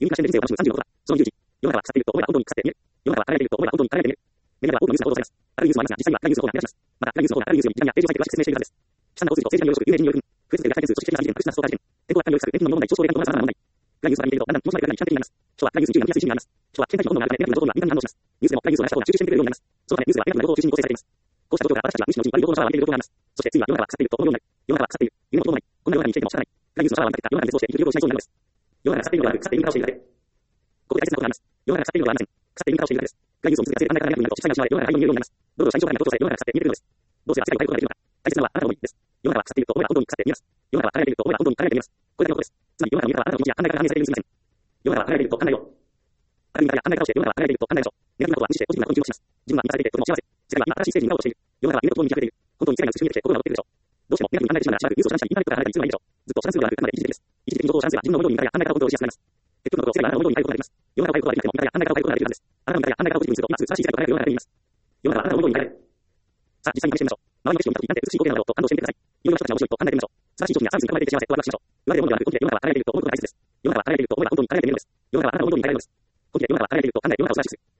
ユニークな視点で人生を楽しむ30のことだ。その理由時、世の中は腐っていると思えば本当に腐って見える。世の中は輝いていると思えば本当に輝いて見える。メディアは多くのニュースが報道されます。あるニュースもありますが、実際には暗いニュースの方が目立ちます。また、暗いニュースの方が明るいニュースより時短やページを割いて詳しく説明しているはずです。悲惨な交通事故、政治家による職、有名人による不増え続ける大体件数、組織的な事件、悪質なストーカー事件、天候悪化による不作、年金の問題、上昇霊感と同じ様々な問題。暗いニュースが見ていると、だんだん気持ちまで暗いに悲観的になります。人は暗いニュースに注意が向きやすい心理になります。人は危険対処の本能があるため、ネガティブな情報には敏感に反応します。ニュースでも暗いニュースを話した方が集中して見てくれるようになります。そのためニュースではネガティブな情報を中心に構成されています。こうした状況が私たちは無意識のうちに悪い情報のシャワーを浴びている状況があります。そして次は世の中は腐っていると思うようになる。世の中は腐っている。夢も希望もない。こんな世の中に生きていても仕方ない。暗いニュースのシャワーを浴びた結果、世の中に絶望して生きる病気をしないそうになるのです。世の中が腐っているのではなく、腐っている見方をしているだけ。ここで大切なことがあります。世の中が腐っているのではありません。腐っている見方をしているだけです。暗いニュースを見続けて考えがネガティブになると、実際には失われ、世の中が太陽に見えるようになります。道路を下に状態が強調され、世の中が腐って見えてくるのです。どうすれば世界を変えることができるのか。大切なのはあなたの思いです。世の中は腐っていると思えば本当に腐って見えます。世の中は輝いていると思えば本当に輝いて見えます。これだけのことです。つまり世の中の見方はあなたの気持ちや考え方が反映されているに過ぎません。世の中は輝いていると考えよう。明るい見方や考え方をして世の中は輝いていると考えましょう。ネガティブなことは無視してポジティブなことに注目します。自分は満たされていてとても幸せ。世界は今新しいステージに向かおうとしている。世の中は夢と希望に満ち溢れている。本当に世界が美しく見えてきて心が躍っているでしょう。どうしてもネガティブに考えてしまうならしばらくニュースを遮断し、インターネットから離れたりするのがいいでしょう。ずっと遮断するのではなく、あくまで一時的です。一時的に情報を遮断すれば自分の思い通りに見方や考え方をコントロールしやすくなります。結局のところ、世界はあなたの思い通りに変えることができます。世の中を変えることができなくても、見方や考え方を変えることができるはずです。あなたの見方や考え方をポジティブにすると、今すぐ素晴らしい世界と輝く世の中が見えます。世の中はあなたの思い通りに変える。さあ、実際に試してみましょう。周りの景色を見たとき、なんて美しい光景なのだろうと感動してみてください。いろいろな人たちが面白いと考えてみましょう。素晴らしい商品やサービスに囲まれていて幸せとワクワクしましょう。言われるものではなく、本気で世の中は輝いていると思うことが大切です。世の中は輝いていると思えば本当に輝いて見えるのです。世の中はあなたの思い通りに変えられるのです。本気で世の中は輝いていると考え、世の中を素晴らしくする。